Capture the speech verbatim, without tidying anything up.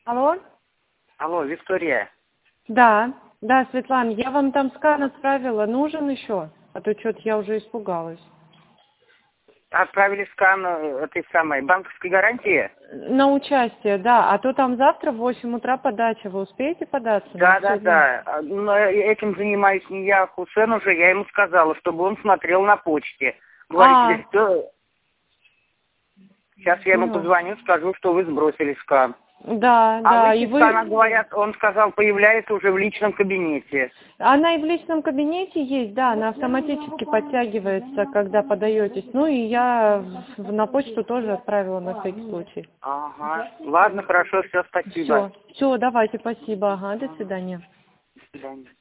Алло? Алло, Виктория. Да, да, Светлана, я вам там скан отправила. Нужен еще? А то что-то я уже испугалась. Отправили скан э, этой самой банковской гарантии? На участие, да. А то там завтра в восемь утра подача. Вы успеете податься? Да, На да, сегодня? да. А, но этим занимаюсь не я, а Хусен уже. Я ему сказала, чтобы он смотрел на почте. Говорит, А, тебе что? Сейчас я ему поняла. позвоню, скажу, что вы сбросили скан. Да, А да, и выписка, она, вы... говорят, он сказал, появляется уже в личном кабинете. Она и в личном кабинете есть, да, она автоматически подтягивается, когда подаетесь. Ну и я в- на почту тоже отправила на всякий случай. Ага. Ладно, хорошо, все, спасибо. Все, все, давайте, спасибо, ага, до свидания. До свидания.